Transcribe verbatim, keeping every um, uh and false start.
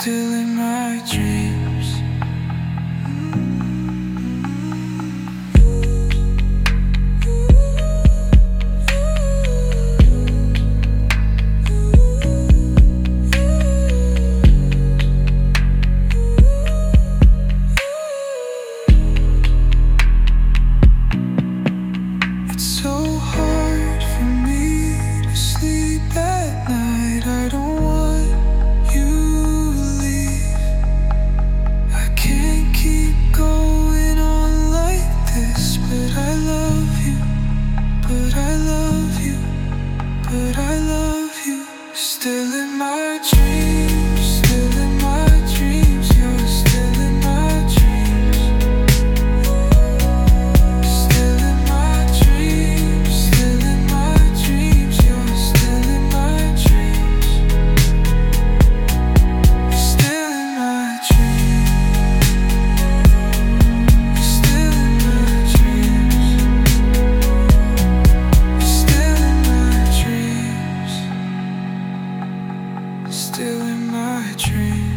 still in my dreams. It's so hard for me to sleep at night. I don't want you to leave. I can't keep going on like this, but I love you, but I love you, but I love you. Still in my dreams, still in my dreams. You're still in my dreams. Still in my dreams, still in my dreams. You're still in my dreams. Still in my dreams. Still in my dreams. Still in my dreams. Still in my dreams.